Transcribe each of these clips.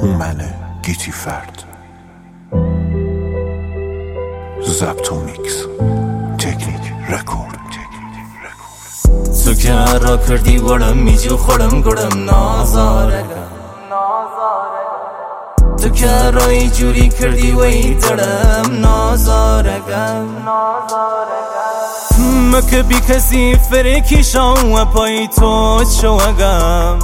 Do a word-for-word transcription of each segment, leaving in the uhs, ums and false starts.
هومن گیتی فرد. ضبط و میکس تکنیک رکورد. تو که را کردی وڑم میجو خورم گرم نازارگم. تو که را ای جوری کردی و ای دلم نازارگم. مکه بی کسی فرکی شام و پای تو چوگم.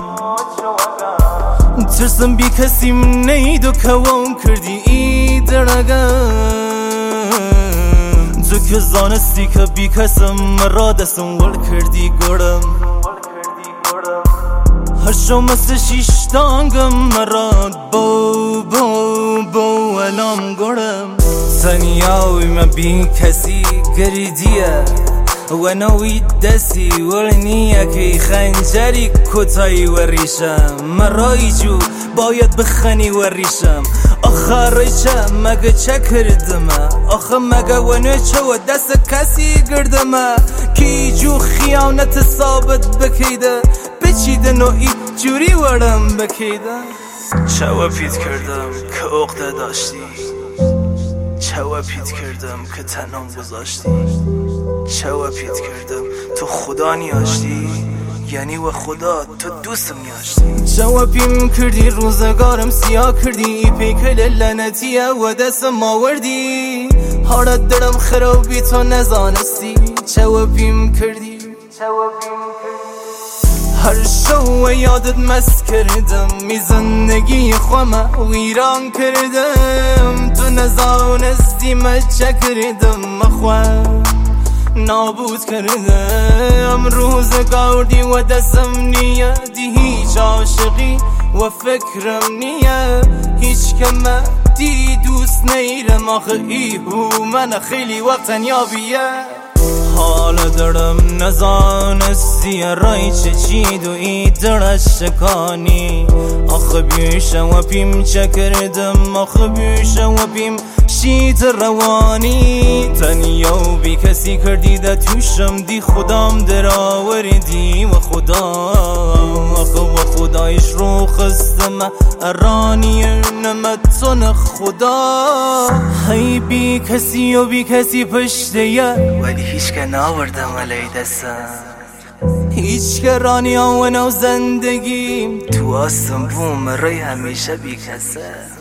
ترسم بی کسی من نیدو کوام کردی ای درگم. تو که زانستی که بی کسم مرا دستم ول کردی گرم. هر شو مثل شیشتانگم مرا بو بو بو الام گرم. سنیاوی ما بی کسی گریدیه و نوی دستی ورنیه که خنجری کتایی و ریشم. مرایی جو باید بخنی و ریشم. آخر چه مگه چه کردمه؟ آخه مگه ونه چه و دست کسی گردمه کی جو خیانت ثابت بکیده بچیده نوعی جوری ورم بکیده. چه و پیت کردم که عقده داشتی، چه و پیت کردم که تنم گذاشتی، چه و پیت کردم تو خدا نیاشتی یعنی و خدا تو دوستم نیاشتی. چه و پیم کردی روزگارم سیاه کردی ای پیکل لعنتیه و دستم آوردی. حالت دلم خرابی تو نزانستی. چه و پیم کردی هر شو و یادت مست کردم می زندگی خوامه ویران کردم. تو نزانستی من چه کردم مخواه نابود کردم. روزگار دی و دستم نیه دی هیچ عاشقی و فکرم نیه. هیچ کم دی دوست نیرم آخه ایهو من خیلی وقت نیابیه. حال دارم نزانستی رای چه چید و ای درش شکانی. آخه بیشه و پیم چه کردم آخه بیشه و پیم شید روانی. تنیا و بی کسی کردی ده توشم دی خودم در آوردی و خدا. آخه و خدایش رو خستم ارانی نمتون خدا. هی بی کسی و بی کسی پشته یه ولی هیچ که ناوردم علی دستم. هیچ که رانی آون و زندگیم تو آسم بوم رای همیشه بی کسه.